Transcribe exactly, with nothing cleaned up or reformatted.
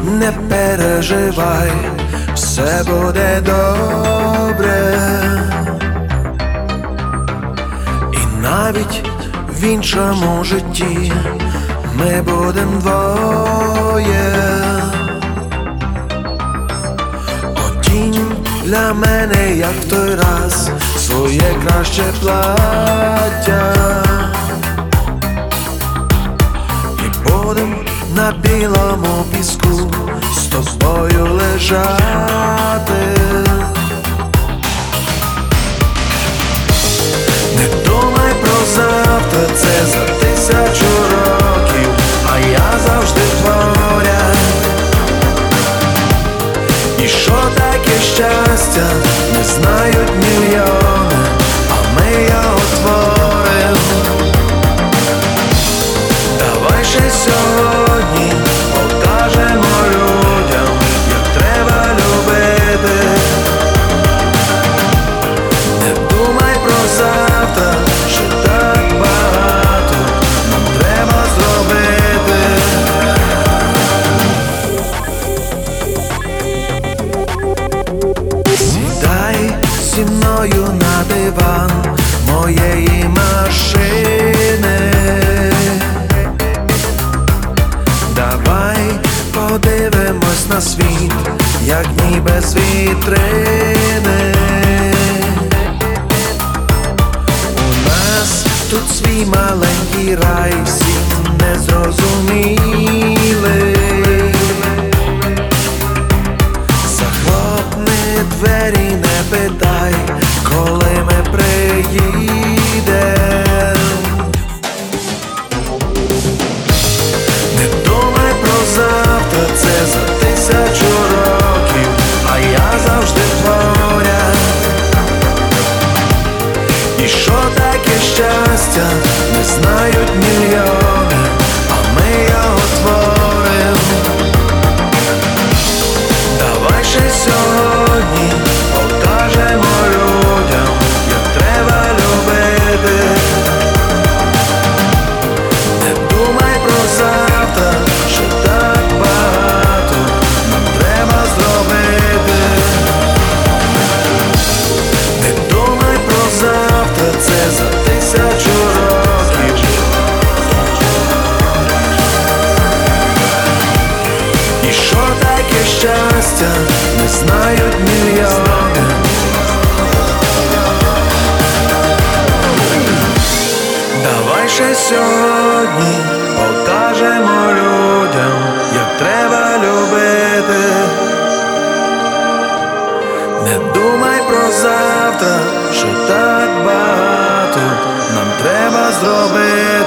не переживай, все буде добре. І навіть в іншому житті ми будем двоє. Одінь для мене, як в той раз, своє краще плаття, і будем на білому піску з тобою лежати. Не думай про завтра, це за тисячу років, а я завжди творя. І що таке щастя, не знають мільйони, а ми його творим. Давай ще сьогодні покажемо людям, як треба любити. Не думай про завтра, що так багато нам треба зробити. Сідай зі мною на диван моєї машини. Давай подивимось на світ, як ніби з вітрини. У нас тут свій маленький рай, всім незрозумілий. Захлопни двері, не питай, коли ми приїдем. Не думай про завтра, це за тисячу років, а я завжди творя. І що таке щастя, не знають мільйони, а ми його творим. Давай ще сьогодні покажемо людям, як треба любити. Не думай про завтра, що так багато нам треба зробити. Не думай про завтра, це за тисячу років. І що таке щастя, не знають мільйони. Давай ще сьогодні покажемо людям, як треба любити. Не думай про завтра, що так багато нам треба зробити.